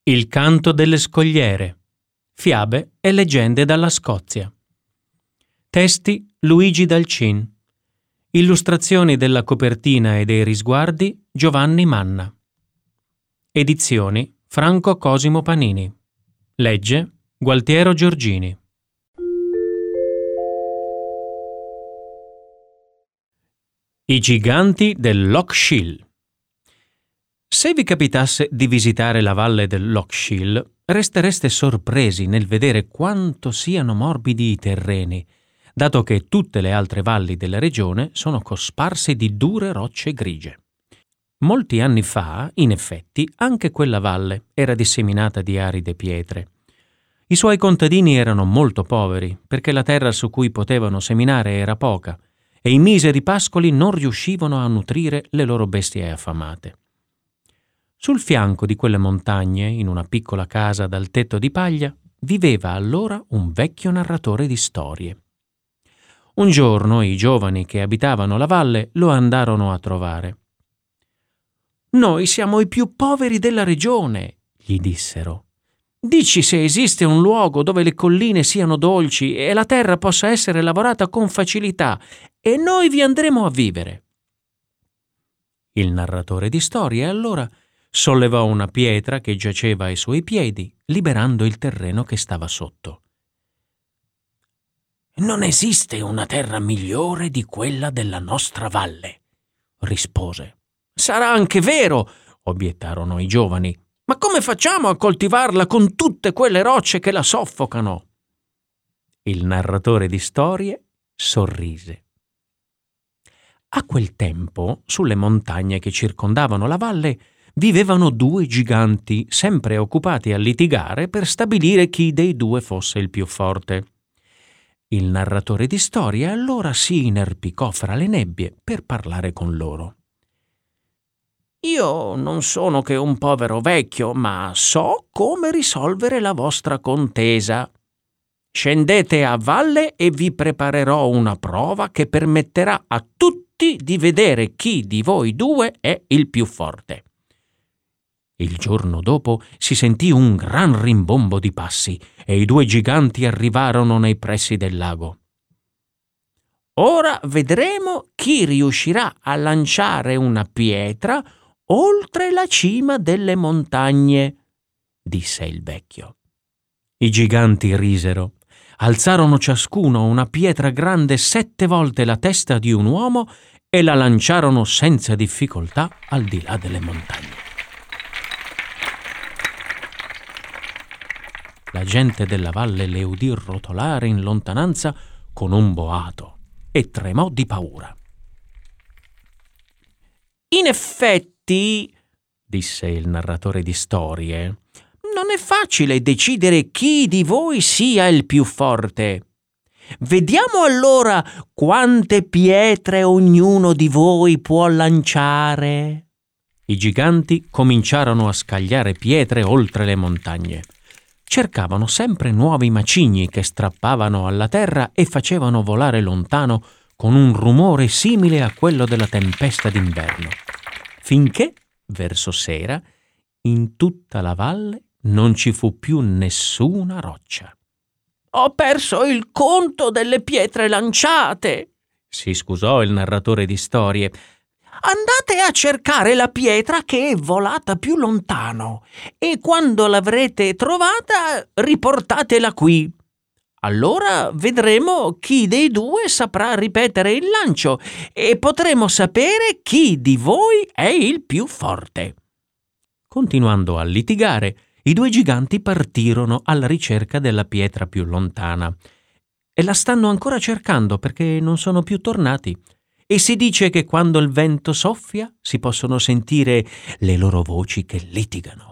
Il canto delle scogliere. Fiabe e leggende dalla Scozia. Testi Luigi Dalcin. Illustrazioni della copertina e dei risguardi Giovanni Manna. Edizioni Franco Cosimo Panini. Legge Gualtiero Giorgini. I giganti del Loch Shiel. Se vi capitasse di visitare la valle del Loch Shiel, restereste sorpresi nel vedere quanto siano morbidi i terreni, dato che tutte le altre valli della regione sono cosparse di dure rocce grigie. Molti anni fa, in effetti, anche quella valle era disseminata di aride pietre. I suoi contadini erano molto poveri, perché la terra su cui potevano seminare era poca, e i miseri pascoli non riuscivano a nutrire le loro bestie affamate. Sul fianco di quelle montagne, in una piccola casa dal tetto di paglia, viveva allora un vecchio narratore di storie. Un giorno i giovani che abitavano la valle lo andarono a trovare. «Noi siamo i più poveri della regione», gli dissero. «Dici se esiste un luogo dove le colline siano dolci e la terra possa essere lavorata con facilità, e noi vi andremo a vivere». Il narratore di storie allora sollevò una pietra che giaceva ai suoi piedi, liberando il terreno che stava sotto. «Non esiste una terra migliore di quella della nostra valle», rispose. «Sarà anche vero», obiettarono i giovani, «ma come facciamo a coltivarla con tutte quelle rocce che la soffocano?» Il narratore di storie sorrise. A quel tempo, sulle montagne che circondavano la valle, vivevano due giganti, sempre occupati a litigare per stabilire chi dei due fosse il più forte. Il narratore di storie allora si inerpicò fra le nebbie per parlare con loro. «Io non sono che un povero vecchio, ma so come risolvere la vostra contesa. Scendete a valle e vi preparerò una prova che permetterà a tutti di vedere chi di voi due è il più forte». Il giorno dopo si sentì un gran rimbombo di passi e i due giganti arrivarono nei pressi del lago. «Ora vedremo chi riuscirà a lanciare una pietra oltre la cima delle montagne», disse il vecchio. I giganti risero, alzarono ciascuno una pietra grande 7 volte la testa di un uomo e la lanciarono senza difficoltà al di là delle montagne. La gente della valle le udì rotolare in lontananza con un boato e tremò di paura. «In effetti», disse il narratore di storie, «non è facile decidere chi di voi sia il più forte. Vediamo allora quante pietre ognuno di voi può lanciare». I giganti cominciarono a scagliare pietre oltre le montagne. Cercavano sempre nuovi macigni che strappavano alla terra e facevano volare lontano con un rumore simile a quello della tempesta d'inverno, finché, verso sera, in tutta la valle non ci fu più nessuna roccia. «Ho perso il conto delle pietre lanciate», si scusò il narratore di storie. «Andate a cercare la pietra che è volata più lontano e quando l'avrete trovata riportatela qui. Allora vedremo chi dei due saprà ripetere il lancio e potremo sapere chi di voi è il più forte». Continuando a litigare, i due giganti partirono alla ricerca della pietra più lontana e la stanno ancora cercando perché non sono più tornati. E si dice che quando il vento soffia si possono sentire le loro voci che litigano.